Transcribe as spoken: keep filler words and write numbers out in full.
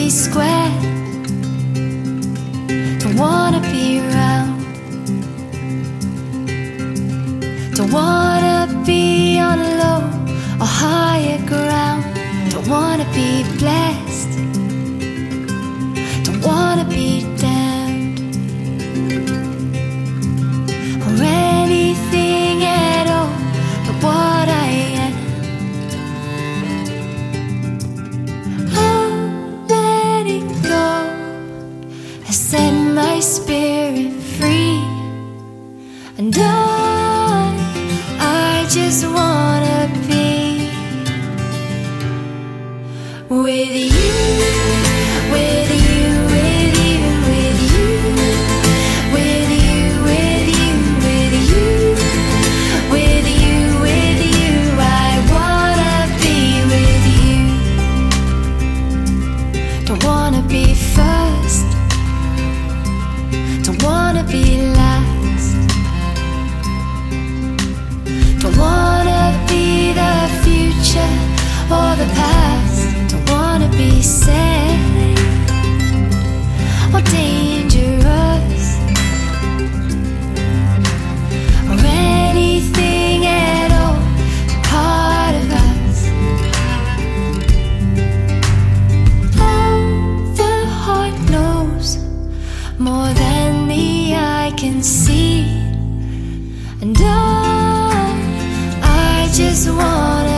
be square, don't wanna be round, don't wanna be on a low or higher ground, don't wanna be blessed, don't wanna be damned, or anything at all but what I am. Oh, letting go has set my spirit free, and I, I just wanna be with you, with you, with you, with you, with you, with you, with you, with you, with you. I wanna be with you. Don't wanna be first, don't wanna be last, don't wanna be the future or the past, don't wanna be sad or dangerous or anything at all part of us. Oh, the heart knows more than the eye can see, and I, I just wanna